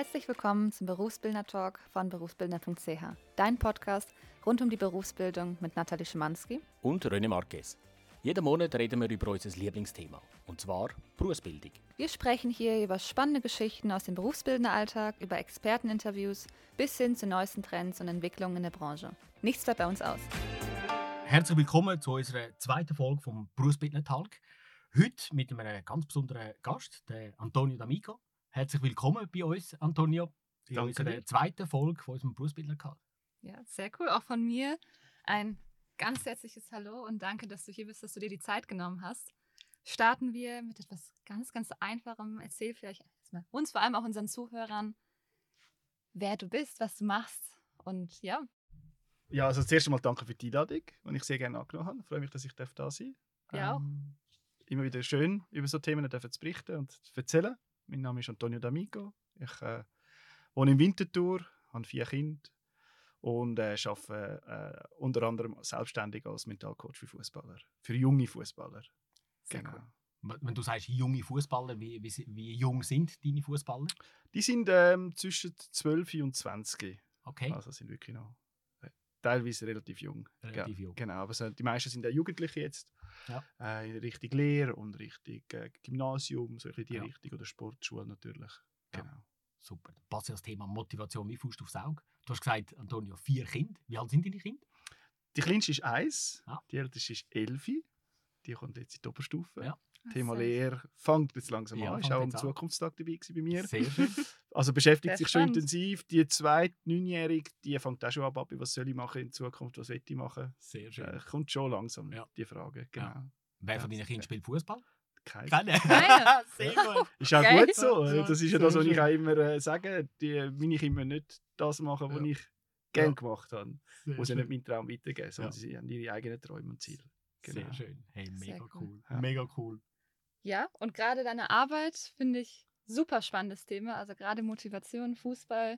Herzlich willkommen zum Berufsbildner-Talk von berufsbildner.ch, dein Podcast rund um die Berufsbildung mit Nathalie Schimanski und René Marquez. Jeden Monat reden wir über unser Lieblingsthema, und zwar Berufsbildung. Wir sprechen hier über spannende Geschichten aus dem Berufsbildneralltag, über Experteninterviews bis hin zu neuesten Trends und Entwicklungen in der Branche. Nichts bleibt bei uns aus. Herzlich willkommen zu unserer zweiten Folge vom Berufsbildner-Talk. Heute mit einem ganz besonderen Gast, der Antonio D'Amico. Herzlich willkommen bei uns, Antonio, in unserer zweiten Folge von unserem Berufsbildner-Talk. Ja, sehr cool. Auch von mir ein ganz herzliches Hallo und danke, dass du hier bist, dass du dir die Zeit genommen hast. Starten wir mit etwas ganz, ganz Einfachem. Erzähl vielleicht erstmal uns, vor allem auch unseren Zuhörern, wer du bist, was du machst und ja. Ja, also zuerst einmal danke für die Einladung, die ich sehr gerne angenommen habe. Ich freue mich, dass ich da sein darf. Ja auch. Immer wieder schön, über so Themen zu berichten und zu erzählen. Mein Name ist Antonio D'Amico. Ich wohne in Winterthur, habe 4 Kinder und arbeite unter anderem selbstständig als Mentalcoach für Fußballer, für junge Fußballer. Genau. Cool. Wenn du sagst junge Fußballer, wie jung sind deine Fußballer? Die sind zwischen 12 und 20. Okay. Also sind wirklich noch teilweise relativ jung. Relativ jung. Genau, aber die meisten sind auch Jugendliche jetzt. Ja. In Richtung Lehre und Richtung Gymnasium, so in die Ja. Richtung, oder Sportschule natürlich. Ja. Genau. Super. Das passt ja das Thema Motivation wie Faust aufs Auge. Du hast gesagt, Antonio, 4 Kinder. Wie alt sind deine Kinder? Die kleinste ist 1, Ja. die älteste ist 11. Die kommt jetzt in die Oberstufe. Ja. Thema Lehre fängt jetzt langsam Ja, an. Ist fängt auch am jetzt an. Zukunftstag dabei gewesen bei mir. Sehr schön. Also beschäftigt Sehr sich schon spannend. intensiv. Die zweite 9-Jährige, die fängt auch schon an, Papi, was soll ich machen in Zukunft, was will ich machen? Sehr schön. Kommt schon langsam, Ja. die Frage. Genau. Ja. Wer von deinen Kindern spielt Fußball? Kein Keiner. Keiner. Sehr gut. Ist auch Geil. gut so. Ja, Das ist ja sehr das, was ich schön. auch immer sage. Meine Kinder nicht das machen, was Ja. ich gerne Ja. gemacht habe. Sehr Muss ja schön. nicht meinen Traum weitergeben, sondern Ja. sie haben ihre eigenen Träume und Ziele. Genau. Sehr schön. Hey, Sehr mega cool. cool. Ja. Mega cool. Ja, und gerade deine Arbeit finde ich super spannendes Thema. Also gerade Motivation, Fußball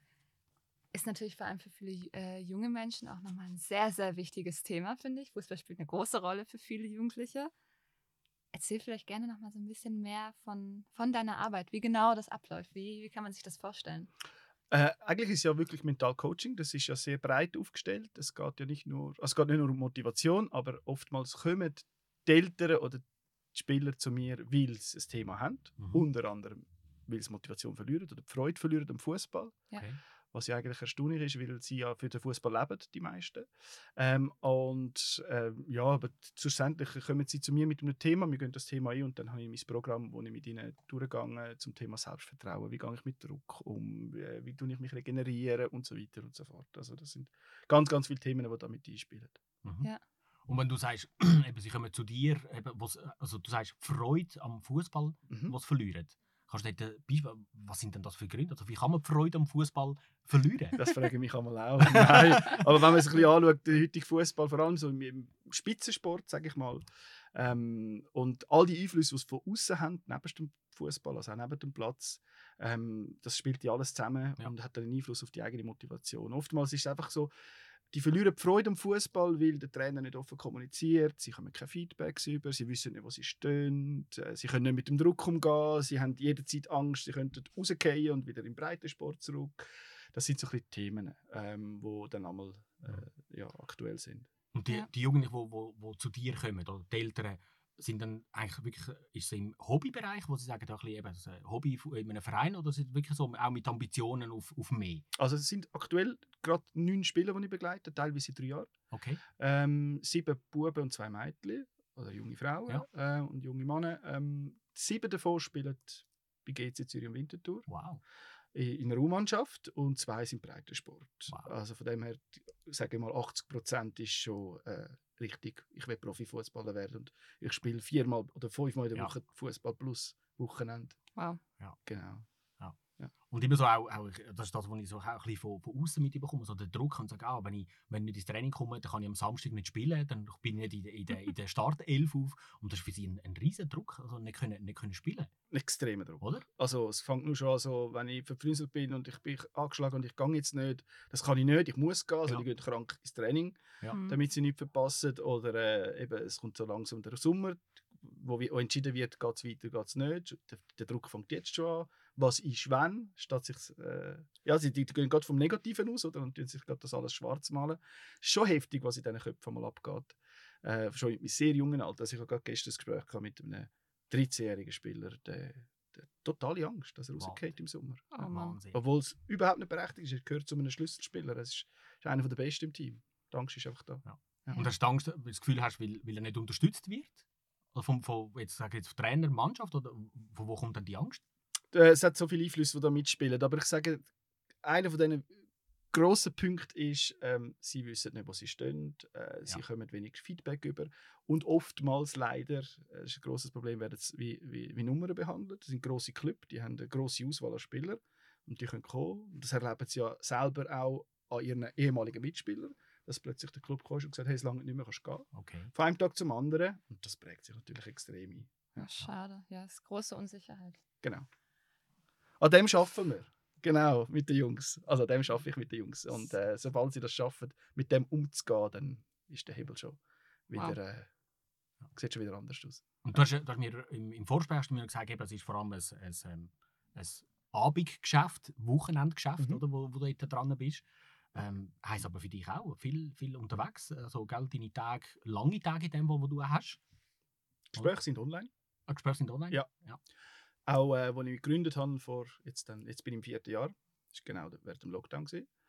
ist natürlich vor allem für viele junge Menschen auch nochmal ein sehr, sehr wichtiges Thema, finde ich. Fußball spielt eine große Rolle für viele Jugendliche. Erzähl vielleicht gerne nochmal so ein bisschen mehr von deiner Arbeit, wie genau das abläuft. Wie kann man sich das vorstellen? Eigentlich ist es ja wirklich Mentalcoaching. Das ist ja sehr breit aufgestellt. Es geht ja nicht nur um Motivation, aber oftmals kommen die Eltern oder die Spieler zu mir, weil sie ein Thema haben. Mhm. Unter anderem, weil sie Motivation verlieren oder die Freude verlieren am Fußball. Ja. Okay. Was ja eigentlich erstaunlich ist, weil sie ja für den Fußball leben, die meisten. Ja, aber schlussendlich kommen sie zu mir mit einem Thema, wir gehen das Thema ein und dann habe ich mein Programm, wo ich mit ihnen durchgehe zum Thema Selbstvertrauen. Wie gehe ich mit Druck um? Wie tue ich mich regenerieren? Und so weiter und so fort. Also das sind ganz, ganz viele Themen, die da mit einspielen. Mhm. Ja. Und wenn du sagst, eben, sie kommen zu dir, eben, also du sagst Freude am Fußball, Mhm. was verlieren. Kannst du dort Beispiel, was sind denn das für Gründe? Also wie kann man die Freude am Fußball verlieren? Das frage ich mich einmal auch. Nein. Aber wenn man sich ein bisschen anschaut, der heutige Fußball, vor allem so im Spitzensport, sage ich mal, und all die Einflüsse, die es von außen haben, neben dem Fußball, also auch neben dem Platz, das spielt ja alles zusammen und hat dann einen Einfluss auf die eigene Motivation. Oftmals ist es einfach so, die verlieren die Freude am Fußball, weil der Trainer nicht offen kommuniziert, sie haben kein Feedback über, sie wissen nicht, wo sie stehen, sie können nicht mit dem Druck umgehen, sie haben jederzeit Angst, sie könnten rausgehen und wieder im Breitensport zurück. Das sind so ein bisschen Themen, die dann einmal aktuell sind. Und die Jugendlichen, die zu dir kommen, oder die Eltern, sind dann eigentlich wirklich, ist es im Hobbybereich, wo sie sagen, da ein bisschen eben, das Hobby in einem Verein, oder ist es wirklich so auch mit Ambitionen auf mehr? Also es sind aktuell gerade 9 Spieler, die ich begleite, teilweise 3 Jahre. Okay. 7 Buben und 2 Mädchen, oder junge Frauen und junge Männer. 7 davon spielen bei GC Zürich und Winterthur. Wow. In der U-Mannschaft und 2 sind Breitensport. Wow. Also von dem her, sage ich mal, 80% ist schon richtig. Ich will Profifußballer werden und ich spiele 4-mal oder 5-mal in der Woche Fußball plus Wochenende. Wow. Ja. Genau. Ja. Und immer so auch, das ist das, was ich so auch ein bisschen von außen mitbekomme, so der Druck und sage, wenn ich nicht ins Training komme, dann kann ich am Samstag nicht spielen, dann bin ich nicht in der Startelf auf und das ist für sie ein riesen Druck, also nicht können spielen. Ein extremer Druck. Oder? Also es fängt nur schon an, so, wenn ich verfrünselt bin und ich bin angeschlagen und ich gehe jetzt nicht, das kann ich nicht, ich muss gehen, also die gehen krank ins Training, damit sie nichts verpassen. Oder eben, es kommt so langsam der Sommer, wo entschieden wird, geht es weiter, geht es nicht. Der Druck fängt jetzt schon an. was ist wenn, statt sich, die gehen gerade vom Negativen aus, oder, und tun sich gerade das alles schwarz malen. Es ist schon heftig, was in diesen Köpfen mal abgeht. Schon mit sehr jungen Alter. Also ich habe gerade gestern ein Gespräch gehabt mit einem 13-jährigen Spieler, der totale Angst, dass er rausgeht im Sommer. Oh Mann. Wahnsinn. Obwohl es überhaupt nicht berechtigt ist. Er gehört zu einem Schlüsselspieler. Es ist einer der Besten im Team. Die Angst ist einfach da. Ja. Ja. Und hast du Angst, weil du das Gefühl hast, weil er nicht unterstützt wird? Oder vom Trainer, Mannschaft? Oder von wo kommt dann die Angst? Es hat so viele Einflüsse, die da mitspielen. Aber ich sage, einer von diesen grossen Punkten ist, sie wissen nicht, wo sie stehen. Sie kommen wenig Feedback über. Und oftmals leider, das ist ein grosses Problem, werden sie wie Nummern behandelt. Das sind grosse Clubs, die haben eine grosse Auswahl an Spielern. Und die können kommen. Und das erleben sie ja selber auch an ihren ehemaligen Mitspielern. Dass plötzlich der Club kam und gesagt hat, hey, es lange nicht mehr, kannst du gehen. Okay. Von einem Tag zum anderen. Und das prägt sich natürlich extrem ein. Ja. Schade. Ja, es ist große Unsicherheit. Genau. An dem arbeiten wir. Genau, mit den Jungs. Also an dem arbeite ich mit den Jungs. Und sobald sie das schaffen, mit dem umzugehen, dann ist der Hebel schon wieder, sieht schon wieder anders aus. Und du hast mir im Vorgespräch hast du mir gesagt, es ist vor allem ein Abendgeschäft, Wochenendgeschäft, oder, wo du dort dran bist. Heisst aber für dich auch viel unterwegs. Also, gell, deine Tage, lange Tage in dem, wo du hast. Gespräche sind online. Gespräche sind online? Ja. Auch, als ich mich gegründet habe, jetzt bin ich im 4. Jahr, das war genau während dem Lockdown.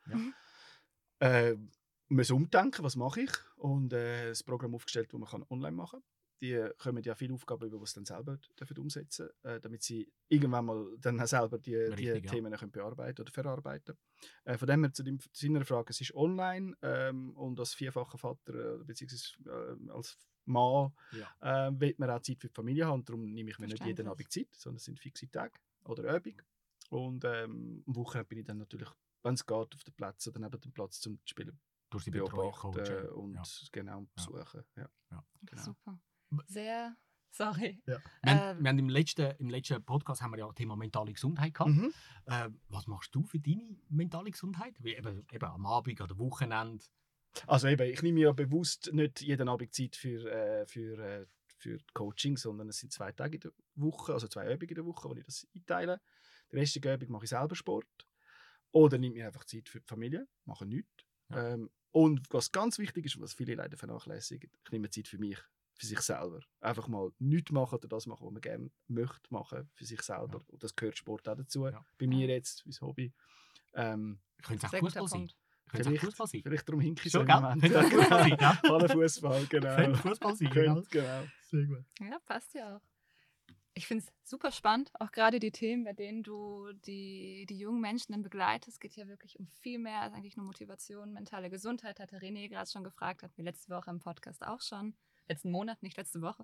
Müssen umdenken, was mache ich, und ein Programm aufgestellt, das man online machen kann. Die kommen ja viele Aufgaben über, die sie dann selber umsetzen dürfen, damit sie irgendwann mal dann selber die Themen können bearbeiten oder verarbeiten. Von dem her zu deiner Frage, es ist online, und als vierfacher Vater bzw. als Mann will man auch Zeit für die Familie haben, und darum nehme ich mir nicht jeden Abend Zeit, sondern es sind fixe Tage oder Abend. Und am Wochenende bin ich dann natürlich, wenn es geht, auf den Plätzen oder neben dem Platz zum Spielen durch die beobachten und genau besuchen. Ja. Genau. Super. Sehr, sorry. Ja. Wir haben im letzten Podcast haben wir ja das Thema mentale Gesundheit gehabt. Was machst du für deine mentale Gesundheit? Wie eben am Abend oder Wochenende? Also eben, ich nehme ja bewusst nicht jeden Abend Zeit für Coaching, sondern es sind 2 Tage in der Woche, also 2 Abende in der Woche, wo ich das einteile. Den restlichen Abend mache ich selber Sport. Oder nehme mir einfach Zeit für die Familie, mache nichts. Ja. Und was ganz wichtig ist, und was viele leider vernachlässigen, ich nehme Zeit für mich, für sich selber. Einfach mal nichts machen oder das machen, was man gerne möchte machen, für sich selber. Ja. Und das gehört Sport auch dazu. Ja. Bei mir jetzt, als Hobby. Könnte es auch Fußball sein? Vielleicht darum hinke ich so im Moment. Alle Fußball, genau. Könnte Fußball sein, genau. Sehr gut. Ja, passt ja auch. Ich finde es super spannend, auch gerade die Themen, bei denen du die jungen Menschen dann begleitest. Es geht ja wirklich um viel mehr als eigentlich nur Motivation, mentale Gesundheit, hatte René gerade schon gefragt, hatten wir letzte Woche im Podcast auch schon. Letzten Monat, nicht letzte Woche.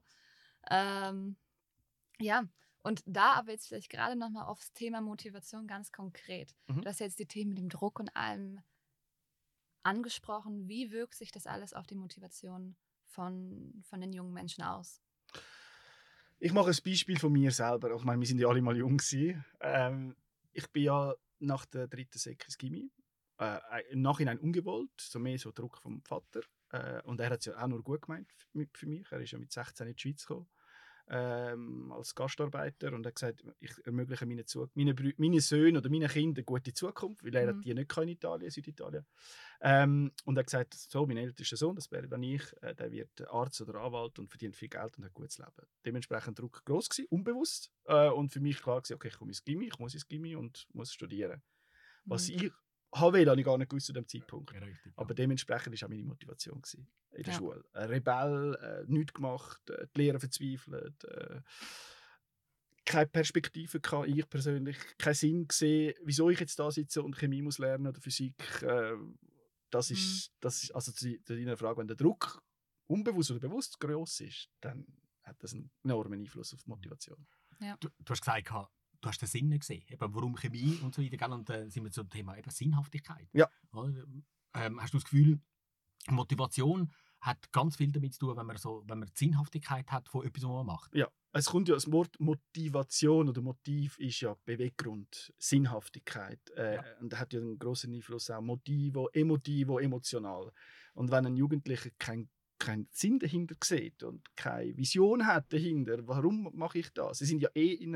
Ja, und da aber jetzt vielleicht gerade nochmal aufs Thema Motivation ganz konkret. Du hast jetzt die Themen mit dem Druck und allem angesprochen. Wie wirkt sich das alles auf die Motivation von den jungen Menschen aus? Ich mache ein Beispiel von mir selber. Ich meine, wir sind ja alle mal jung gewesen. Ich bin ja nach der 3. Sek ins Gymi. Im Nachhinein ungewollt, so mehr so Druck vom Vater. Und er hat es ja auch nur gut gemeint für mich. Er ist ja mit 16 in die Schweiz gekommen, als Gastarbeiter, und hat gesagt, ich ermögliche meinen Söhnen oder meinen Kindern eine gute Zukunft, weil er die nicht in Italien, Süditalien. Und er hat gesagt, so, mein ältester Sohn, das wäre dann ich, der wird Arzt oder Anwalt und verdient viel Geld und hat ein gutes Leben. Dementsprechend Druck gross gewesen, unbewusst. Und für mich klar gewesen, okay, ich komme ins Gymi, ich muss ins Gymi und muss studieren. Was ich habe ich gar nicht gewusst zu dem Zeitpunkt. Ja, richtig, aber dementsprechend war auch meine Motivation in der Schule. Ein Rebell, nichts gemacht, die Lehrer verzweifelt, keine Perspektive gehabt, ich persönlich, keinen Sinn gesehen, wieso ich jetzt da sitze und Chemie muss lernen oder Physik. Das ist also zu deiner Frage, wenn der Druck unbewusst oder bewusst gross ist, dann hat das einen enormen Einfluss auf die Motivation. Ja. Du hast gesagt, du hast den Sinn nicht gesehen, eben warum Chemie und so weiter, und dann sind wir zum Thema eben Sinnhaftigkeit. Ja. Hast du das Gefühl, Motivation hat ganz viel damit zu tun, wenn man die Sinnhaftigkeit hat von etwas, was man macht? Ja, es kommt ja das Wort Motivation oder Motiv ist ja Beweggrund, Sinnhaftigkeit. Und hat ja einen grossen Einfluss auch Motivo, Emotivo, emotional. Und wenn ein Jugendlicher keinen Sinn dahinter sieht und keine Vision hat dahinter, warum mache ich das? Sie sind ja in einer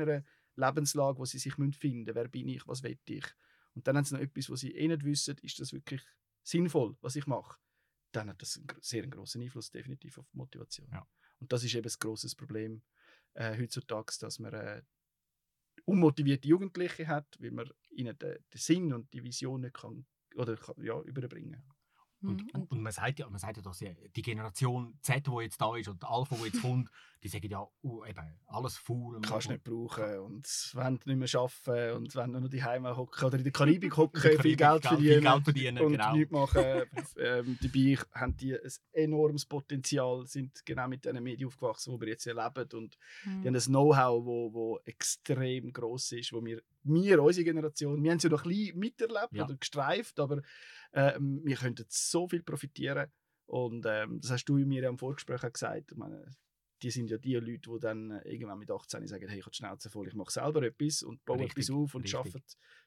Lebenslage, wo sie sich finden müssen. Wer bin ich, was will ich? Und dann haben sie noch etwas, was sie nicht wissen, ist das wirklich sinnvoll, was ich mache? Dann hat das einen sehr grossen Einfluss definitiv auf die Motivation. Ja. Und das ist eben ein grosses Problem heutzutage, dass man unmotivierte Jugendliche hat, weil man ihnen den Sinn und die Vision nicht kann, überbringen. Und man sagt ja, dass die Generation Z, die jetzt da ist, und Alpha, die jetzt kommt, die sagen ja eben, alles faul. Kannst du nicht brauchen und wenn du nicht mehr arbeiten und wenn du noch die Heime hocken oder in der Karibik hocken, viel Geld verdienen und genau. nichts machen. Dabei haben die ein enormes Potenzial, sind genau mit diesen Medien aufgewachsen, die wir jetzt erleben. Und die haben ein Know-how, wo extrem gross ist, wo wir unsere Generation, wir haben es ja noch ein bisschen miterlebt oder gestreift, aber wir könnten so viel profitieren. Und das hast du mir ja im Vorgespräch auch gesagt. Ich meine, die sind ja die Leute, die dann irgendwann mit 18 sagen, hey, ich habe die Schnauze voll, ich mache selber etwas und baue etwas auf und arbeiten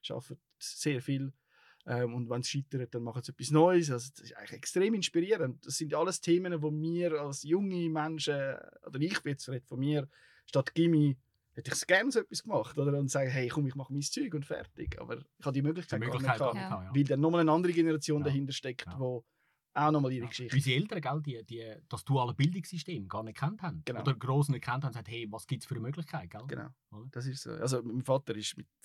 sehr viel. Und wenn es scheitert, dann machen sie etwas Neues. Also, das ist eigentlich extrem inspirierend. Das sind alles Themen, die wir als junge Menschen, oder ich bin jetzt von mir, statt Gimmi, hätte ich gerne so etwas gemacht. Oder? Und sagen, hey, komm, ich mache mein Zeug und fertig. Aber ich habe die Möglichkeit gar nicht gehabt, weil dann nochmal eine andere Generation dahinter steckt, die auch nochmal ihre Geschichte. Unsere Eltern, gell, die das duale Bildungssystem gar nicht kennt haben. Genau. Oder gross nicht kennt haben und gesagt, hey, was gibt es für eine Möglichkeit? Gell? Genau, das ist so. Also mein Vater ist mit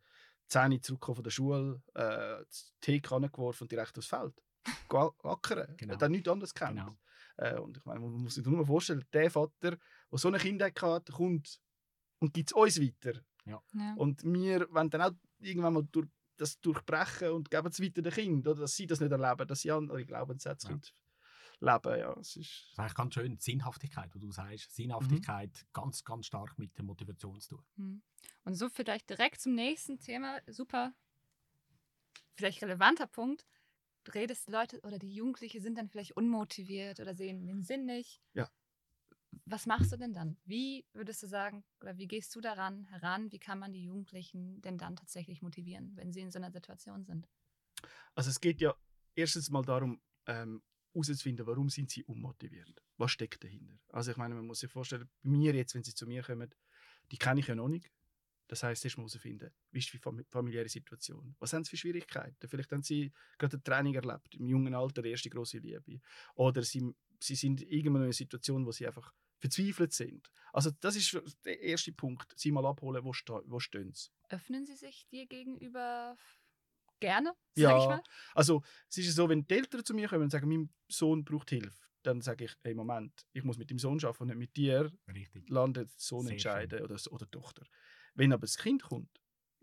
10 zurückgekommen von der Schule, das TK geworfen und direkt aufs Feld. Ackern. Genau. Er hat nichts anderes gekannt. Genau. Und ich meine, man muss sich nur vorstellen, der Vater, der so ein Kind hatte, kommt und gibt es uns weiter. Ja. Und wir wollen dann auch irgendwann mal das durchbrechen und geben es weiter den Kindern, oder? Dass sie das nicht erleben, dass sie andere Glaubenssätze leben. Ja, das ist eigentlich ganz schön, die Sinnhaftigkeit, die du sagst. Sinnhaftigkeit ganz, ganz stark mit der Motivation zu tun. Und so vielleicht direkt zum nächsten Thema, super, vielleicht relevanter Punkt. Du redest, Leute oder die Jugendlichen sind dann vielleicht unmotiviert oder sehen den Sinn nicht. Ja. Was machst du denn dann? Wie würdest du sagen, oder wie gehst du daran heran? Wie kann man die Jugendlichen denn dann tatsächlich motivieren, wenn sie in so einer Situation sind? Also es geht ja erstens mal darum, herauszufinden, warum sind sie unmotiviert? Was steckt dahinter? Also ich meine, man muss sich vorstellen, bei mir jetzt, wenn sie zu mir kommen, die kenne ich ja noch nicht. Das heisst, erst mal herausfinden, wie ist die familiäre Situation? Was haben sie für Schwierigkeiten? Vielleicht haben sie gerade ein Training erlebt, im jungen Alter, die erste grosse Liebe. Oder sie sind irgendwann in einer Situation, wo sie einfach verzweifelt sind. Also das ist der erste Punkt, sie mal abholen, wo stehen sie. Öffnen sie sich dir gegenüber gerne, sag ich mal? Also es ist so, wenn die Eltern zu mir kommen und sagen, mein Sohn braucht Hilfe, dann sage ich, hey, Moment, ich muss mit dem Sohn arbeiten und nicht mit dir. Richtig. Landet der Sohn Sehr entscheiden oder die Tochter. Wenn aber das Kind kommt,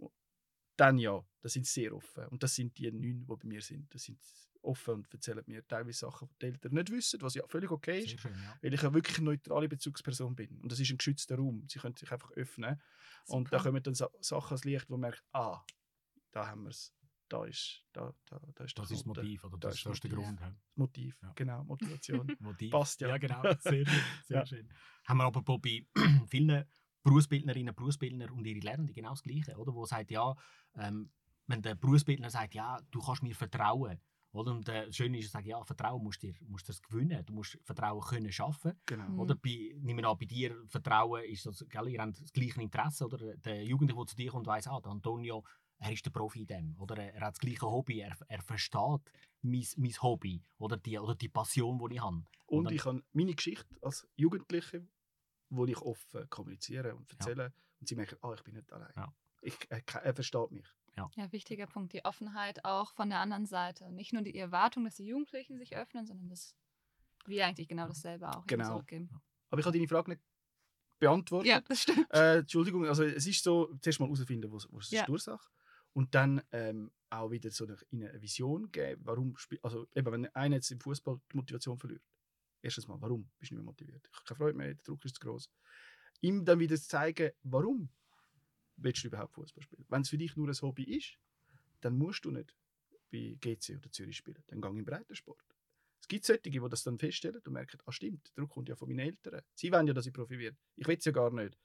dann ja, da sind sie sehr offen. Und das sind die 9, die bei mir sind. Das sind offen und erzählen mir teilweise Sachen, die die Eltern nicht wissen, was ja völlig okay ist, Sehr schön, ja. weil ich ja wirklich eine neutrale Bezugsperson bin. Und das ist ein geschützter Raum. Sie können sich einfach öffnen. Super. Und da kommen dann Sachen ans Licht, wo man merkt, da haben wir es. Da ist das das Motiv, oder das ist der Grund. Ja. Motiv, ja. Genau, Motivation. Motiv. Passt ja. Ja, genau. Sehr schön. Sehr schön. Haben wir aber bei vielen Berufsbildnerinnen und Berufsbildner und ihre Lernenden genau das Gleiche, oder? Wo sagt, ja, wenn der Berufsbildner sagt, ja, du kannst mir vertrauen, oder? Und das Schöne ist, sagen, ja, Vertrauen musst du gewinnen, du musst Vertrauen können schaffen. Genau. Oder nehmen wir an, bei dir Vertrauen ist das, gell, ihr habt das gleiche Interesse, oder? Der Jugendliche, der zu dir kommt, weiss, der Antonio, er ist der Profi in dem, oder? Er hat das gleiche Hobby, er versteht mein Hobby, oder die Passion, die ich habe. Und ich habe meine Geschichte als Jugendliche, wo ich offen kommuniziere und erzähle, und sie merken, ich bin nicht allein. Ja. Er versteht mich. Ja, wichtiger Punkt, die Offenheit auch von der anderen Seite. Nicht nur die Erwartung, dass die Jugendlichen sich öffnen, sondern dass wir eigentlich genau dasselbe auch zurückgeben. Aber ich habe deine Frage nicht beantwortet. Ja, das stimmt. Entschuldigung, also es ist so, zuerst mal herausfinden, was ist die Ursache. Und dann auch wieder so eine Vision geben, warum also eben, wenn einer jetzt im Fußball die Motivation verliert. Erstens mal, warum bist du nicht mehr motiviert? Ich habe keine Freude mehr, der Druck ist zu groß. Ihm dann wieder zeigen, warum willst du überhaupt Fußball spielen? Wenn es für dich nur ein Hobby ist, dann musst du nicht bei GC oder Zürich spielen. Dann geh in Breitensport. Es gibt solche, die das dann feststellen und merken, stimmt, der Druck kommt ja von meinen Eltern. Sie wollen ja, dass ich Profi werde. Ich will es ja gar nicht.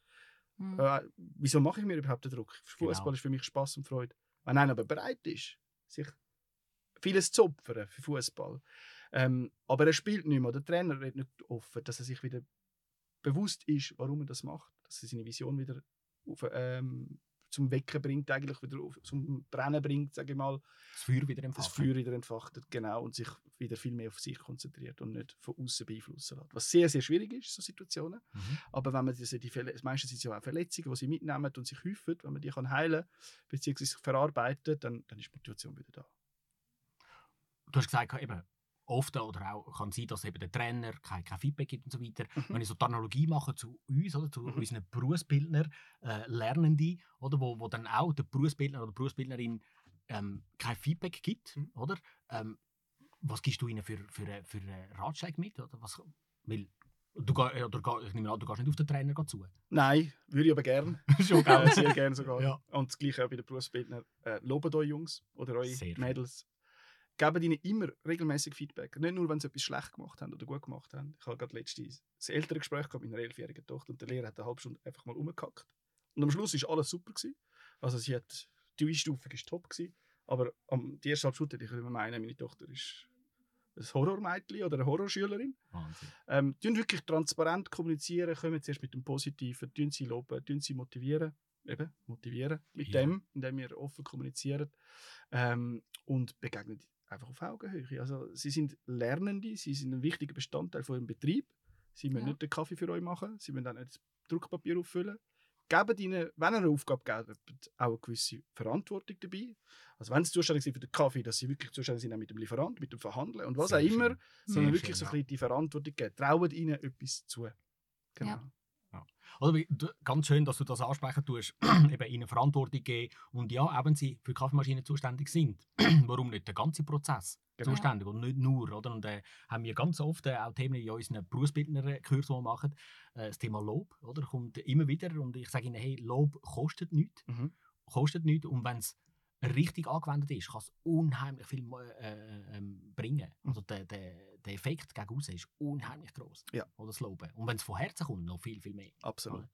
Wieso mache ich mir überhaupt den Druck? Fußball ist für mich Spass und Freude. Wenn einer aber bereit ist, sich vieles zu opfern für Fußball, aber er spielt nicht mehr, der Trainer redet nicht offen, dass er sich wieder bewusst ist, warum er das macht, dass er seine Vision wieder zum Wecken bringt, eigentlich wieder zum Brennen bringt, sage ich mal. Das Feuer wieder entfachen. Das Feuer wieder entfacht, genau, und sich wieder viel mehr auf sich konzentriert und nicht von außen beeinflussen lässt. Was sehr, sehr schwierig ist, so Situationen. Aber wenn man meistens sind es ja auch Verletzungen, die sie mitnehmen und sich häufen, wenn man die heilen kann, beziehungsweise verarbeiten, dann ist die Motivation wieder da. Du hast gesagt, eben, oft oder auch kann sein, dass eben der Trainer kein Feedback gibt und so weiter. Wenn ich so die Analogie mache zu uns, oder, zu unseren Berufsbildner, Lernenden, oder, wo dann auch der Berufsbildner oder die Berufsbildnerin kein Feedback gibt, oder? Was gibst du ihnen für Ratschläge mit? Oder? Weil ich nehme an, du gehst nicht auf den Trainer zu. Nein, würde ich aber gerne. Schon sehr gerne sogar. Ja. Und das Gleiche auch bei den Berufsbildnern. Lobt euch Jungs oder eure Sehr Mädels. Gebt ihnen immer regelmäßig Feedback. Nicht nur, wenn sie etwas schlecht gemacht haben oder gut gemacht haben. Ich habe gerade letztens ein älteres Gespräch mit meiner 11-jährigen Tochter und der Lehrer hat eine halbe Stunde einfach mal rumgehackt. Und am Schluss war alles super gewesen. Also die Einstufung war top gewesen. Aber die erste halbe Stunde hätte ich immer meinen, meine Tochter ist ein Horrormädchen oder eine Horrorschülerin. Wahnsinn. Wirklich transparent kommunizieren, kommen zuerst mit dem Positiven, tun sie loben, tun sie motivieren. Eben, motivieren mit dem, indem wir offen kommunizieren. Und begegnen einfach auf Augenhöhe. Also, sie sind Lernende, sie sind ein wichtiger Bestandteil von eurem Betrieb. Sie müssen nicht den Kaffee für euch machen, sie müssen auch nicht das Druckpapier auffüllen. Gebt ihnen, wenn ihr eine Aufgabe gebt, auch eine gewisse Verantwortung dabei. Also wenn sie zuständig sind für den Kaffee, dass sie wirklich zuständig sind auch mit dem Lieferant, mit dem Verhandeln und was Sehr auch immer, schön. sondern Sehr wirklich schön, so ein bisschen die Verantwortung geben. Traut ihnen etwas zu. Genau. Ja. Oder ganz schön, dass du das ansprechen tust, eben ihnen Verantwortung geben und ja, auch wenn sie für Kaffeemaschinen zuständig sind, warum nicht der ganze Prozess zuständig und nicht nur, oder? Und haben wir ganz oft auch Themen in unseren Berufsbildnerkursen, die wir machen, das Thema Lob, oder? Kommt immer wieder und ich sage ihnen, hey, Lob kostet nichts, und wenn es richtig angewendet ist, kann es unheimlich viel bringen. Also der Effekt gegen außen ist unheimlich gross. Ja. Oder das Loben. Und wenn es von Herzen kommt, noch viel, viel mehr. Absolut.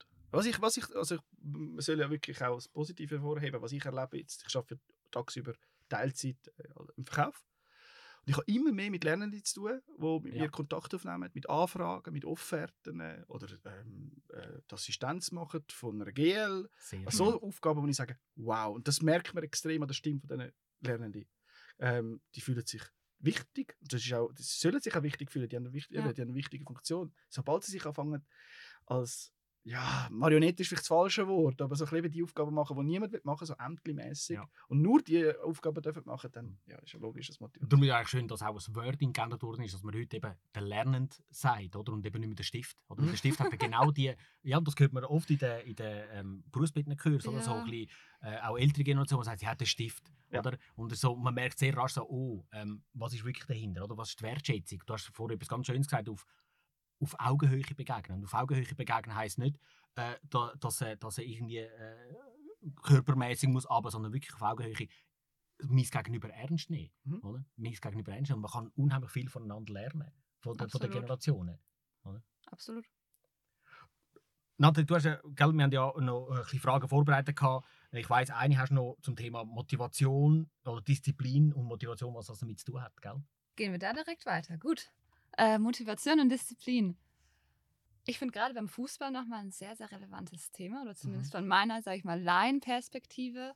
Man soll ja wirklich auch das Positive hervorheben, was ich erlebe jetzt. Ich arbeite tagsüber Teilzeit im Verkauf. Und ich habe immer mehr mit Lernenden zu tun, die mit mir Kontakt aufnehmen, mit Anfragen, mit Offerten oder die Assistenz machen von einer GL. So Aufgaben, wo ich sage, wow. Und das merkt man extrem an der Stimme von diesen Lernenden. Die fühlen sich wichtig. Die sollen sich auch wichtig fühlen. Die haben eine wichtige Funktion. Sobald sie sich anfangen als Marionette ist vielleicht das falsche Wort, aber so ein bisschen die Aufgaben machen, die niemand machen will, so ämtermässig. Ja. Und nur die Aufgaben dürfen machen, dann ist ja logisch, das Motivation. Darum ist es eigentlich schön, dass auch ein Wording geändert worden ist, dass man heute eben der Lernend sagt, oder? Und eben nicht mehr der Stift. Oder? Der Stift hat ja genau die, das hört man oft in den Berufsbildnerkursen, oder so ein bisschen, auch ältere Generationen, die sagen, sie hat den Stift. Ja. Oder? Und so, man merkt sehr rasch so, was ist wirklich dahinter, oder? Was ist die Wertschätzung? Du hast vorhin etwas ganz Schönes gesagt, auf Augenhöhe begegnen. Und auf Augenhöhe begegnen heisst nicht, dass er irgendwie körpermäßig muss, sondern wirklich auf Augenhöhe mein Gegenüber ernst nehmen. Oder? Mein Gegenüber ernst nehmen. Und man kann unheimlich viel voneinander lernen, von den Generationen. Oder? Absolut. Nathalie, wir haben ja noch ein bisschen Fragen vorbereitet. Ich weiss, eine hast du noch zum Thema Motivation oder Disziplin und Motivation, was das damit zu tun hat. Gell? Gehen wir da direkt weiter. Gut. Motivation und Disziplin. Ich finde gerade beim Fußball nochmal ein sehr, sehr relevantes Thema, oder zumindest von meiner, sage ich mal, Laienperspektive.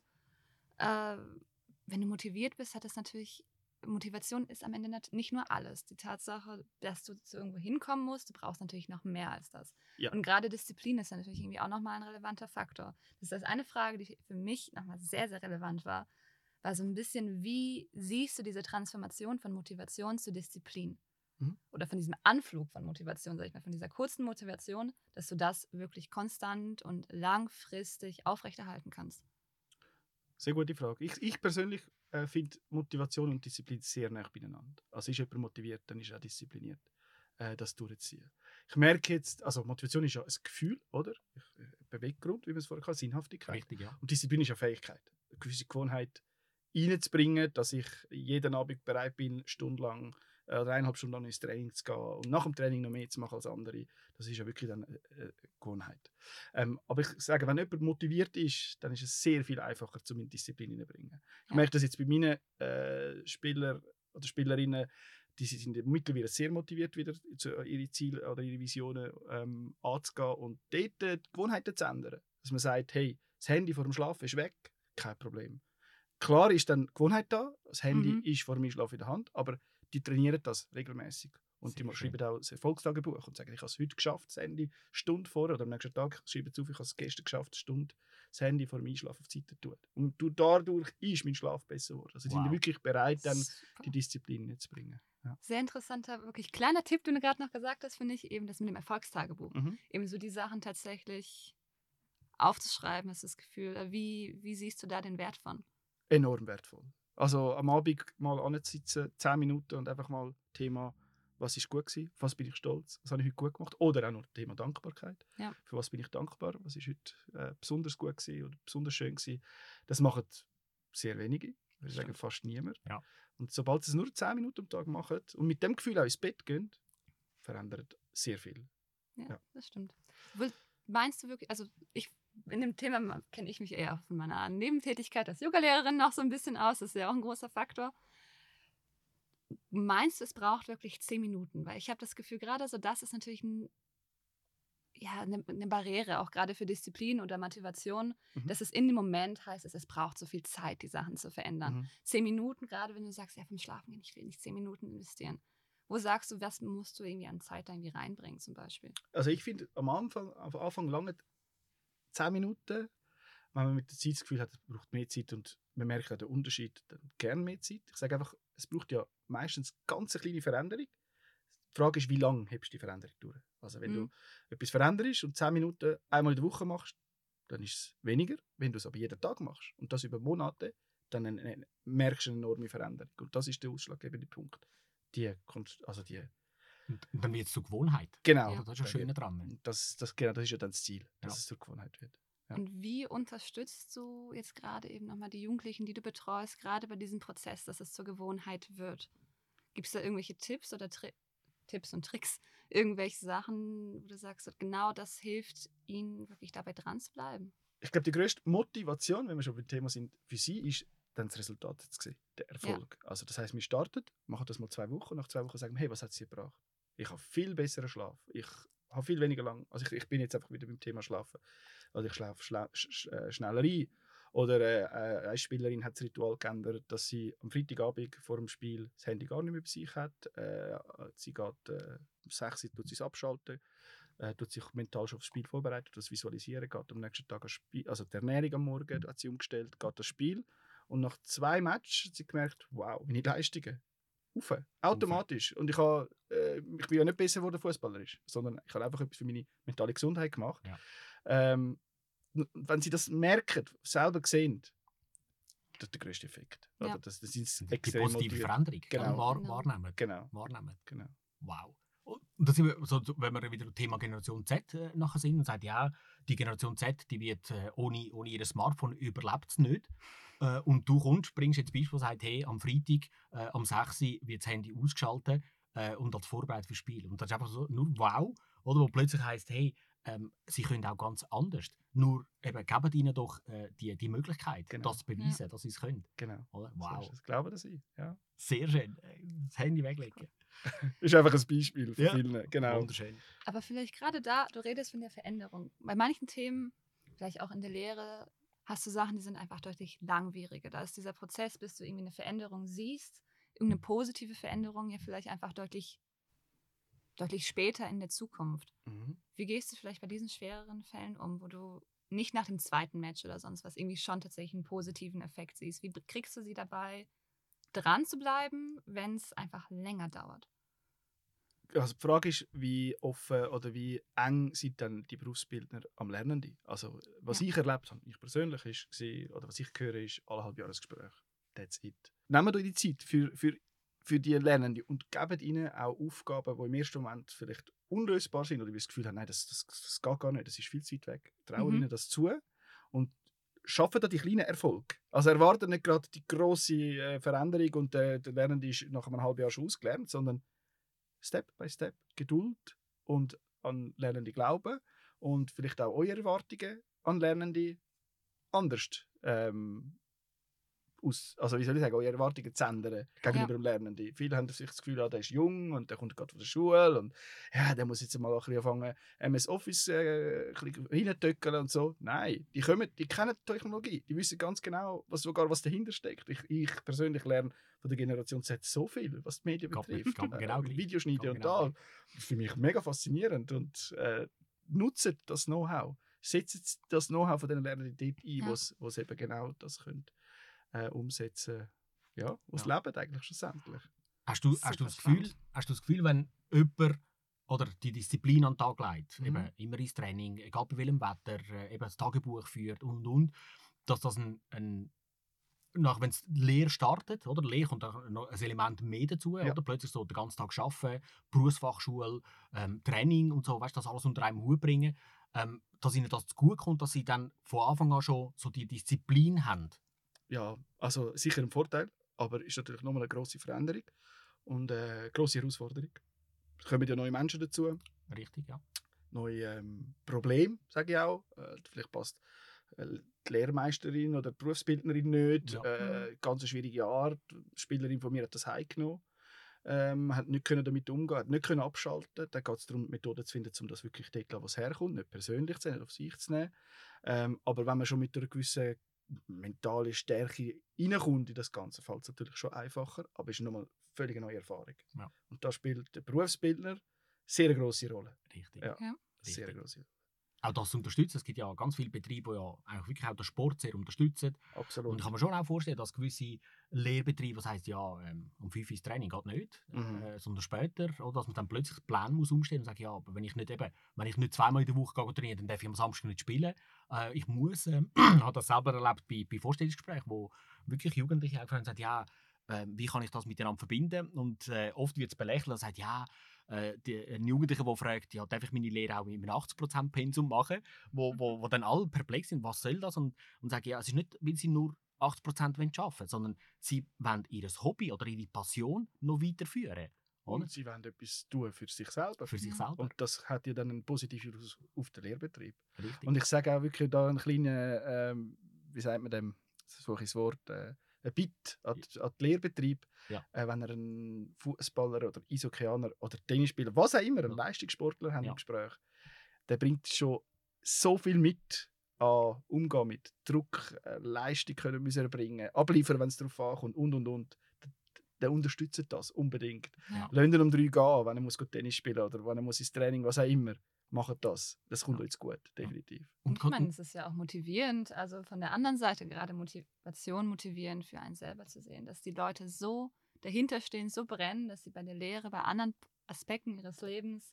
Wenn du motiviert bist, hat das natürlich, Motivation ist am Ende nicht nur alles. Die Tatsache, dass du zu irgendwo hinkommen musst, du brauchst natürlich noch mehr als das. Ja. Und gerade Disziplin ist dann natürlich irgendwie auch nochmal ein relevanter Faktor. Das ist eine Frage, die für mich nochmal sehr, sehr relevant war so ein bisschen, wie siehst du diese Transformation von Motivation zu Disziplin? Oder von diesem Anflug von Motivation, sag ich mal, von dieser kurzen Motivation, dass du das wirklich konstant und langfristig aufrechterhalten kannst? Sehr gute Frage. Ich persönlich finde Motivation und Disziplin sehr nah beieinander. Also ist jemand motiviert, dann ist er auch diszipliniert, das durchzuziehen. Ich merke jetzt, also Motivation ist ja ein Gefühl, oder? Beweggrund, wie man es vorher hatte, Sinnhaftigkeit. Richtig, ja. Und Disziplin ist ja Fähigkeit. Eine gewisse Gewohnheit reinzubringen, dass ich jeden Abend bereit bin, stundenlang oder 1,5 Stunden lang ins Training zu gehen und nach dem Training noch mehr zu machen als andere. Das ist ja wirklich dann eine Gewohnheit. Aber ich sage, wenn jemand motiviert ist, dann ist es sehr viel einfacher, um in Disziplin hineinzubringen. Ich merke das jetzt bei meinen Spielern oder Spielerinnen, die sind mittlerweile sehr motiviert, wieder ihre Ziele oder ihre Visionen anzugehen und dort die Gewohnheiten zu ändern. dass man sagt, hey, das Handy vor dem Schlafen ist weg, kein Problem. Klar ist dann die Gewohnheit da, das Handy ist vor dem Einschlafen in der Hand, aber die trainieren das regelmäßig. Und Sehr die schön. schreiben auch das Erfolgstagebuch und sagen, ich habe es heute geschafft, das Handy eine Stunde vorher oder am nächsten Tag schreiben sie auf, ich habe es gestern geschafft, eine Stunde das Handy vor dem Einschlafen auf die Seite zu tun. Und dadurch ist mein Schlaf besser geworden. Also sind die wirklich bereit, dann Super. die Disziplin zu bringen. Ja. Sehr interessanter, wirklich kleiner Tipp, den du gerade noch gesagt hast, finde ich eben das mit dem Erfolgstagebuch. Mhm. Eben so die Sachen tatsächlich aufzuschreiben, ist das Gefühl. Wie siehst du da den Wert von? Enorm wertvoll. Also am Abend mal anzusitzen, 10 Minuten und einfach mal Thema, was ist gut gewesen, was bin ich stolz, was habe ich heute gut gemacht. Oder auch noch Thema Dankbarkeit. Ja. Für was bin ich dankbar, was ist heute besonders gut gewesen oder besonders schön gewesen. Das machen sehr wenige, würde ich sagen fast niemand. Ja. Und sobald sie es nur 10 Minuten am Tag machen und mit dem Gefühl auch ins Bett gehen, verändert sehr viel. Ja, Ja. das stimmt. Meinst du wirklich, also in dem Thema kenne ich mich eher auch von meiner Nebentätigkeit als Yogalehrerin noch so ein bisschen aus, das ist ja auch ein großer Faktor. Meinst du, es braucht wirklich 10 Minuten? Weil ich habe das Gefühl, gerade so das ist natürlich eine Barriere, auch gerade für Disziplin oder Motivation, dass es in dem Moment heißt, es braucht so viel Zeit, die Sachen zu verändern. 10 Minuten, gerade wenn du sagst, ja, vom Schlafen gehen, ich will nicht 10 Minuten investieren. Wo sagst du, was musst du irgendwie an Zeit da irgendwie reinbringen zum Beispiel? Also ich finde, am Anfang lange 10 Minuten, wenn man mit der Zeit das Gefühl hat, es braucht mehr Zeit und man merkt auch den Unterschied, dann gerne mehr Zeit. Ich sage einfach, es braucht ja meistens ganz eine kleine Veränderung. Die Frage ist, wie lange hebst du die Veränderung durch? Also wenn du etwas veränderst und 10 Minuten einmal in der Woche machst, dann ist es weniger. Wenn du es aber jeden Tag machst und das über Monate, dann merkst du eine enorme Veränderung. Und das ist der ausschlaggebende Punkt. Und dann wird es zur Gewohnheit. Genau. Oder? Das ist ja schön dran. Das ist ja dann das Ziel, dass Ja. es zur Gewohnheit wird. Ja. Und wie unterstützt du jetzt gerade eben nochmal die Jugendlichen, die du betreust, gerade bei diesem Prozess, dass es zur Gewohnheit wird? Gibt es da irgendwelche Tipps oder Tipps und Tricks, irgendwelche Sachen, wo du sagst, genau das hilft ihnen wirklich dabei dran zu bleiben? Ich glaube, die grösste Motivation, wenn wir schon beim Thema sind, für sie ist dann das Resultat zu sehen, der Erfolg. Ja. Also das heisst, wir starten, machen das mal 2 Wochen, nach 2 Wochen sagen wir, hey, was hat es dir gebracht? Ich habe viel besseren Schlaf, ich habe viel weniger lang, also ich bin jetzt einfach wieder beim Thema Schlafen, also ich schlafe schneller ein. Oder eine Spielerin hat das Ritual geändert, dass sie am Freitagabend vor dem Spiel das Handy gar nicht mehr bei sich hat. Sie geht um 6 Uhr, tut sie es abschalten, tut sich mental schon aufs Spiel vorbereitet, das Visualisieren, geht am nächsten Tag Spiel, also die Ernährung am Morgen hat sie umgestellt, geht das Spiel. Und nach 2 Matches hat sie gemerkt, wow, meine Leistungen rauf, automatisch. Und ich bin ja nicht besser geworden fußballerisch, sondern ich habe einfach etwas für meine mentale Gesundheit gemacht. Ja. Wenn sie das merken, selber sehen, das ist der grösste Effekt. Ja. Oder? Das ist die positive Veränderung. Genau. Wahrnehmen. Genau. Wow. Und da sind wir, so, wenn wir wieder Thema Generation Z nachher sind und sagen, ja, die Generation Z, die wird ohne ihr Smartphone überlebt es nicht. Und du bringst jetzt beispielsweise und sagst, hey, am Freitag, am 6. Uhr wird das Handy ausgeschaltet und als Vorbereitung fürs Spiel. Und das ist einfach so nur wow, oder? Wo plötzlich heisst, hey, sie können auch ganz anders. Nur eben, geben ihnen doch die Möglichkeit, das zu beweisen, dass sie es können. Genau. Oder? Wow. So, das glaube ich. Ja. Sehr schön. Das Handy weglegen. Ist einfach ein Beispiel für vielen. Genau. Wunderschön. Aber vielleicht gerade da, du redest von der Veränderung. Bei manchen Themen, vielleicht auch in der Lehre, hast du Sachen, die sind einfach deutlich langwieriger. Da ist dieser Prozess, bis du irgendwie eine Veränderung siehst, irgendeine positive Veränderung ja vielleicht einfach deutlich später in der Zukunft. Wie gehst du vielleicht bei diesen schwereren Fällen um, wo du nicht nach dem zweiten Match oder sonst was irgendwie schon tatsächlich einen positiven Effekt siehst? Wie kriegst du sie dabei, dran zu bleiben, wenn es einfach länger dauert? Also die Frage ist, wie offen oder wie eng sind dann die Berufsbildner am Lernenden? Also was ich erlebt habe, ich persönlich, oder was ich höre, ist alle halbe Jahre ein Gespräch. That's it. Nehmt euch die Zeit für die Lernenden und gebt ihnen auch Aufgaben, die im ersten Moment vielleicht unlösbar sind oder wir das Gefühl haben, nein, das geht gar nicht, das ist viel zu weit weg. Trauen ihnen das zu und schaffen da die kleinen Erfolge. Also erwarten nicht gerade die grosse Veränderung und der Lernende ist nach einem halben Jahr schon ausgelernt, sondern Step by Step, Geduld und an Lernende glauben und vielleicht auch eure Erwartungen an Lernende anders also wie soll ich sagen, eure Erwartungen zu ändern gegenüber dem Lernenden. Viele haben sich das Gefühl, der ist jung und der kommt gerade von der Schule und ja, der muss jetzt mal ein bisschen anfangen, MS Office ein bisschen reintöckeln und so. Nein, die kennen die Technologie, die wissen ganz genau, was dahinter steckt. Ich persönlich lerne von der Generation Z so viel, was die Medien betrifft. Genau gleich. Videoschneiden und Genau da. Das ist für mich mega faszinierend und nutzt das Know-how. Setzt das Know-how von den Lernenden dort ein, wo sie eben genau das können umsetzen, ja, was leben eigentlich schlussendlich. Hast du das Gefühl, wenn jemand oder die Disziplin an den Tag legt, eben immer ins Training, egal bei welchem Wetter, eben das Tagebuch führt und, dass das wenn es Lehre startet, oder? Lehre kommt auch noch ein Element mehr dazu, oder? Plötzlich so den ganzen Tag arbeiten, Berufsfachschule, Training und so, weißt du, das alles unter einem Hut bringen, dass ihnen das gut kommt, dass sie dann von Anfang an schon so die Disziplin haben. Ja, also sicher ein Vorteil, aber ist natürlich nochmal eine grosse Veränderung und eine grosse Herausforderung. Es kommen ja neue Menschen dazu. Richtig, ja. Neue Probleme, sage ich auch. Vielleicht passt die Lehrmeisterin oder die Berufsbildnerin nicht. Ja. Ganz eine schwierige Art. Die Spielerin von mir hat das heimgenommen. Hat nicht können damit umgehen, hat nicht können abschalten. Dann geht es darum, Methoden zu finden, um das wirklich dort, was herkommt, nicht persönlich zu nehmen, auf sich zu nehmen. Aber wenn man schon mit einer gewissen mentale Stärke reinkommt in das Ganze, fällt es natürlich schon einfacher, aber es ist nochmal eine völlig neue Erfahrung. Ja. Und da spielt der Berufsbildner sehr eine grosse Rolle. Richtig. Ja, Ja. sehr grosse Rolle. Auch das unterstützen. Es gibt ja ganz viele Betriebe, die ja eigentlich wirklich auch den Sport sehr unterstützen. Absolut. Und ich kann mir schon auch vorstellen, dass gewisse Lehrbetriebe, was heisst, ja, um 5 Uhr ins Training geht nicht, sondern später, oder dass man dann plötzlich Pläne muss umstellen und sagt, ja, aber wenn ich nicht zweimal in der Woche trainiere, dann darf ich am Samstag nicht spielen. Ich muss, habe das selber erlebt bei Vorstellungsgesprächen, wo wirklich Jugendliche auch sagen, ja, wie kann ich das miteinander verbinden? Und oft wird es belächelt und sagt, ja, ein Jugendlicher, der fragt, ja, darf ich meine Lehre auch mit einem 80% Pensum machen, wo dann alle perplex sind, was soll das? Und sagen, ja, es ist nicht, weil sie nur 80% arbeiten wollen, sondern sie wollen ihr Hobby oder ihre Passion noch weiterführen. Oder? Und sie wollen etwas tun für sich selber. Für sich selber. Und das hat ja dann einen positiven Einfluss auf den Lehrbetrieb. Richtig. Und ich sage auch wirklich da einen kleinen, wie sagt man dem, suche ich das Wort, ein Bit an den Lehrbetrieb, wenn er einen Fußballer oder Eishockeyaner oder Tennisspieler, was auch immer, einen Leistungssportler haben im Gespräch, der bringt schon so viel mit an Umgehen mit Druck, Leistung können müssen erbringen, abliefern, wenn es darauf ankommt und. Der unterstützt das unbedingt. Ja. Lasst ihn um 3 gehen, wenn er muss Tennis spielen oder wenn er muss ins Training, was auch immer. Macht das. Das kommt euch gut, definitiv. Und ich meine, es ist ja auch motivierend, also von der anderen Seite gerade motivierend für einen selber zu sehen, dass die Leute so dahinter stehen, so brennen, dass sie bei der Lehre, bei anderen Aspekten ihres Lebens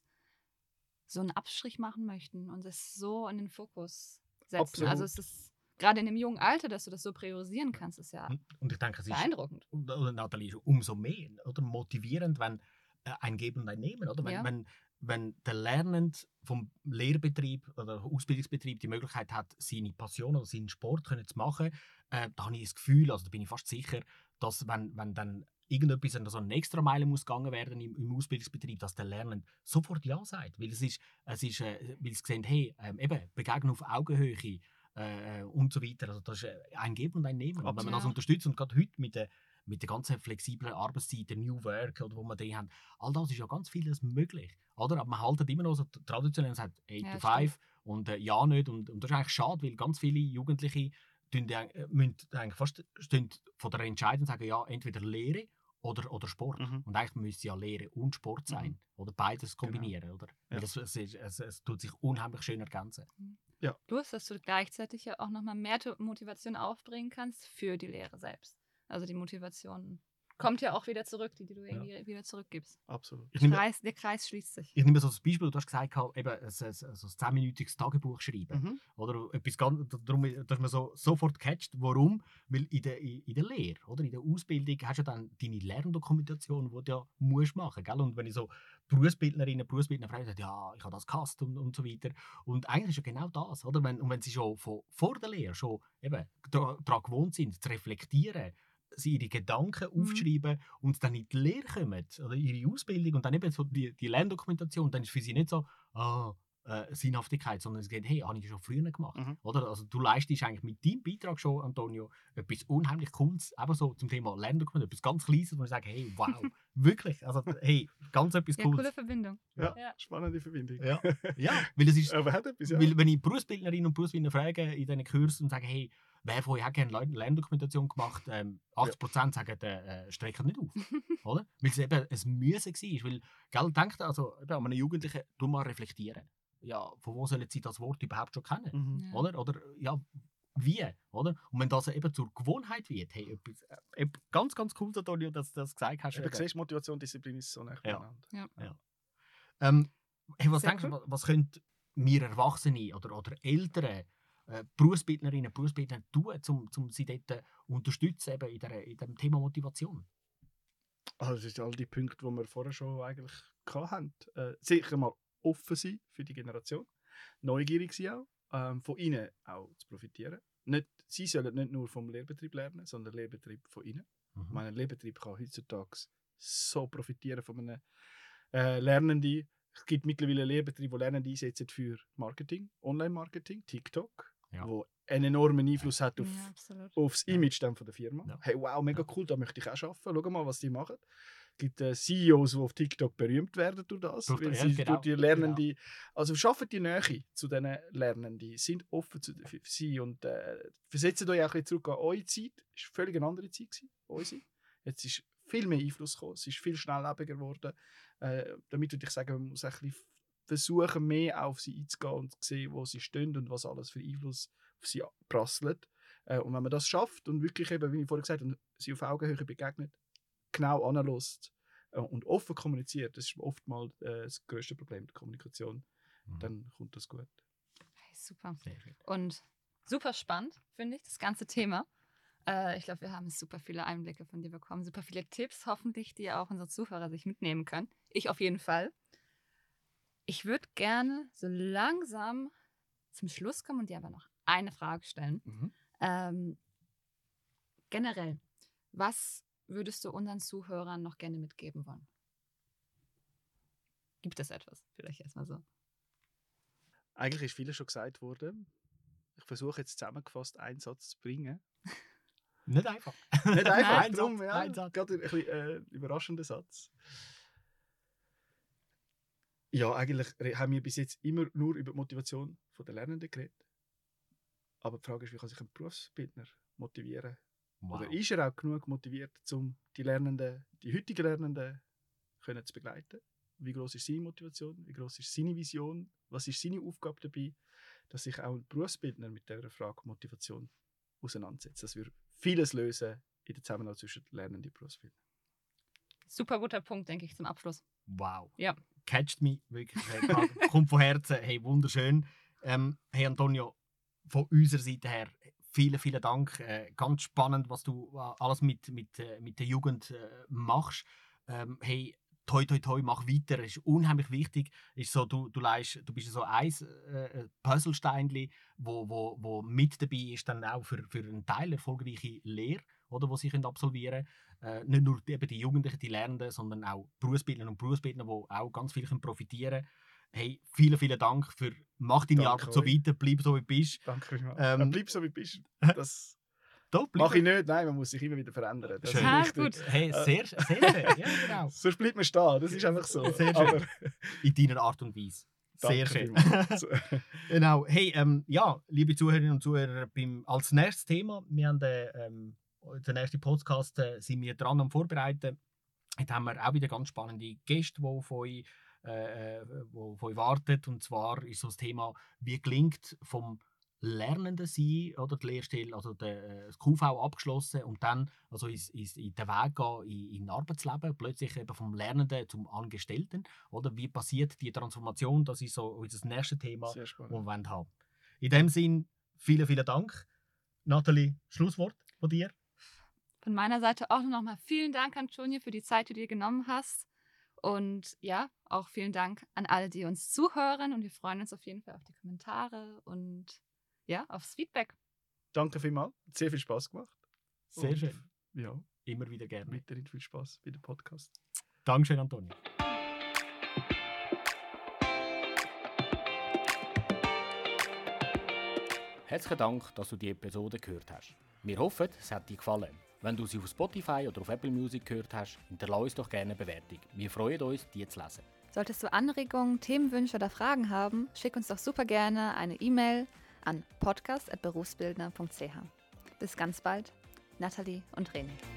so einen Abstrich machen möchten und es so in den Fokus setzen. Absolut. Also es ist gerade in dem jungen Alter, dass du das so priorisieren kannst, ist ja und ich denke, es ist beeindruckend. Oder Nathalie, umso mehr oder motivierend, wenn ein Geben und ein Nehmen, oder? Wenn der Lernende vom Lehrbetrieb oder Ausbildungsbetrieb die Möglichkeit hat, seine Passion oder seinen Sport zu machen, da habe ich das Gefühl, also da bin ich fast sicher, dass wenn dann irgendetwas an so eine extra Meile muss gegangen werden im Ausbildungsbetrieb, dass der Lernende sofort Ja sagt, weil weil sie sehen, hey, eben Begegnung auf Augenhöhe und so weiter. Also das ist ein Geben und ein Nehmen. Und wenn man das unterstützt und gerade heute mit der ganzen flexiblen Arbeitszeit, der New Work, oder wo wir die haben, all das ist ja ganz vieles möglich. Oder? Aber man haltet immer noch so traditionell und sagt 8 to 5 und ja nicht. Und das ist eigentlich schade, weil ganz viele Jugendliche müssen eigentlich fast stehen vor der Entscheidung und sagen, ja, entweder Lehre oder Sport. Und eigentlich müsste ja Lehre und Sport sein. Oder beides kombinieren. Oder? Ja. Es tut sich unheimlich schön ergänzen. Ja. Plus, dass du gleichzeitig ja auch nochmal mehr Motivation aufbringen kannst für die Lehre selbst. Also die Motivation kommt ja auch wieder zurück, die du irgendwie wieder zurückgibst. Absolut. Der Kreis schließt sich. Ich nehme so das Beispiel, du hast gesagt, eben ein 10-minütiges Tagebuch schreiben. Oder etwas ganz, darum, dass man sofort catcht. Warum? Weil in der Lehre, oder in der Ausbildung, hast du dann deine Lerndokumentation, die du ja musst machen. Gell? Und wenn ich so Berufsbildnerinnen, Berufsbildner fragen, ja, ich habe das gehasst und so weiter. Und eigentlich ist ja genau das. Oder? Wenn sie schon vor der Lehre schon daran gewohnt sind, zu reflektieren, sie ihre Gedanken aufschreiben und dann in die Lehre kommen, oder ihre Ausbildung und dann eben so die Lerndokumentation, dann ist für sie nicht so, Sinnhaftigkeit, sondern es geht, hey, habe ich schon früher gemacht. Mhm. Oder? Also du leistest eigentlich mit deinem Beitrag schon, Antonio, etwas unheimlich Cooles, eben so zum Thema Lerndokument, etwas ganz Kleines, wo ich sage, hey, wow, wirklich, also hey, ganz etwas Ja, Cooles. coole Verbindung. Ja, Ja. spannende Verbindung. Ja, ja, weil es ist, Aber hat etwas, ja. weil, wenn ich Berufsbildnerinnen und Berufsbildner frage in diesen Kursen und sage, hey, wer von euch hat gerne Lerndokumentation gemacht, 80% sagen, strecken nicht auf. Oder? Weil es eben ein Müssen war. Weil, gell, denkt also, eben, an einen Jugendlichen, du mal reflektieren. Ja, von wo sollen sie das Wort überhaupt schon kennen? Mhm. Ja. Oder ja, wie? Oder? Und wenn das eben zur Gewohnheit wird, hey, etwas ganz, ganz cool, Antonio, dass du das gesagt hast. Du siehst, Motivation und Disziplin ist so nah beieinander. Hey, was Sehr denkst du, was können wir Erwachsene oder Eltern, Berufsbildnerinnen, Berufsbildner tun, um sie dort unterstützen eben in diesem Thema Motivation? Also das sind all die Punkte, die wir vorher schon eigentlich hatten. Sicher mal offen sein für die Generation, neugierig sein auch, von ihnen auch zu profitieren. Nicht, sie sollen nicht nur vom Lehrbetrieb lernen, sondern der Lehrbetrieb von ihnen. Ich meine, ein Lehrbetrieb kann heutzutage so profitieren von einem Lernenden. Es gibt mittlerweile Lehrbetriebe, die Lernende einsetzen für Marketing, Online-Marketing, TikTok, wo einen enormen Einfluss hat aufs Image dann von der Firma. Ja. Hey, wow, mega cool, da möchte ich auch arbeiten. Schau mal, was die machen. Es gibt CEOs, die auf TikTok berühmt werden durch das, weil sie durch die Lernenden, also schaffen die Nähe zu diesen Lernenden, sind offen für sie und versetzen euch auch ein bisschen zurück an eure Zeit. Es war völlig eine andere Zeit gewesen, unsere. Jetzt ist viel mehr Einfluss gekommen, es ist viel schnelllebiger geworden. Damit würde ich sagen, man muss ein bisschen versuchen, mehr auf sie einzugehen und zu sehen, wo sie stehen und was alles für Einfluss auf sie prasselt. Und wenn man das schafft und wirklich eben, wie ich vorhin gesagt habe, sie auf Augenhöhe begegnet, genau anlässt und offen kommuniziert, das ist oftmals das grösste Problem der Kommunikation, dann kommt das gut. Hey, super. Und super spannend, finde ich, das ganze Thema. Ich glaube, wir haben super viele Einblicke von dir bekommen, super viele Tipps, hoffentlich, die auch unsere Zuhörer sich mitnehmen können. Ich auf jeden Fall. Ich würde gerne so langsam zum Schluss kommen und dir aber noch eine Frage stellen. Generell, was würdest du unseren Zuhörern noch gerne mitgeben wollen? Gibt es etwas? Vielleicht erstmal so. Eigentlich ist vieles schon gesagt worden. Ich versuche jetzt zusammengefasst einen Satz zu bringen. Nicht einfach. Nicht einfach, Ein darum, Satz, ja, ein Satz. gerade ein bisschen überraschender Satz. Ja, eigentlich haben wir bis jetzt immer nur über die Motivation der Lernenden geredet. Aber die Frage ist, wie kann sich ein Berufsbildner motivieren? Wow. Oder ist er auch genug motiviert, um die Lernenden, die heutigen Lernenden zu begleiten? Wie groß ist seine Motivation? Wie groß ist seine Vision? Was ist seine Aufgabe dabei, dass sich auch ein Berufsbildner mit dieser Frage Motivation auseinandersetzt? Das würde vieles lösen in der Zusammenarbeit zwischen Lernenden und Berufsbildner. Super guter Punkt, denke ich, zum Abschluss. Wow. Ja. Catcht mich wirklich. Kommt von Herzen. Hey, wunderschön. Hey Antonio, von unserer Seite her vielen, vielen Dank. Ganz spannend, was du alles mit der Jugend machst. Hey, toi, toi, toi, mach weiter. Es ist unheimlich wichtig. Ist so, du bist so ein Puzzlesteinchen, wo mit dabei ist, dann auch für einen Teil erfolgreiche Lehre, oder, die sie absolvieren können. Nicht nur eben die Jugendlichen, die Lernenden, sondern auch Berufsbildner und Berufsbildner, die auch ganz viel profitieren können. Hey, vielen, vielen Dank für mach deine Arbeit so weiter, bleib so wie du bist. Danke vielmals. Bleib so wie du bist. Das mache ich nicht, nein, man muss sich immer wieder verändern. Das schön. Ist gut. Hey, sehr, sehr schön. Ja, genau. Sonst bleibt man stehen, das ist einfach so. Sehr schön. Aber in deiner Art und Weise. Sehr schön. Genau. Hey, ja, liebe Zuhörerinnen und Zuhörer, als nächstes Thema, wir haben den nächsten Podcast sind wir dran am Vorbereiten. Jetzt haben wir auch wieder ganz spannende Gäste, die von euch warten. Und zwar ist so das Thema, wie gelingt vom Lernenden sein, oder die Lehrstelle, also das QV abgeschlossen und dann also in den Weg gehen in Arbeitsleben, plötzlich eben vom Lernenden zum Angestellten, oder wie passiert die Transformation? Das ist so unser nächstes Thema, das wir haben wollen. In dem Sinn, vielen, vielen Dank. Nathalie, Schlusswort von dir? Von meiner Seite auch noch mal vielen Dank, Antonio, für die Zeit, die du dir genommen hast. Und ja, auch vielen Dank an alle, die uns zuhören. Und wir freuen uns auf jeden Fall auf die Kommentare und ja, aufs Feedback. Danke vielmals. Hat sehr viel Spaß gemacht. Sehr schön. Ja. Immer wieder gerne. Weiterhin viel Spaß bei dem Podcast. Dankeschön, Antonio. Herzlichen Dank, dass du die Episode gehört hast. Wir hoffen, es hat dir gefallen. Wenn du sie auf Spotify oder auf Apple Music gehört hast, hinterlasse uns doch gerne eine Bewertung. Wir freuen uns, die zu lesen. Solltest du Anregungen, Themenwünsche oder Fragen haben, schick uns doch super gerne eine E-Mail an podcast@berufsbildner.ch. Bis ganz bald, Nathalie und René.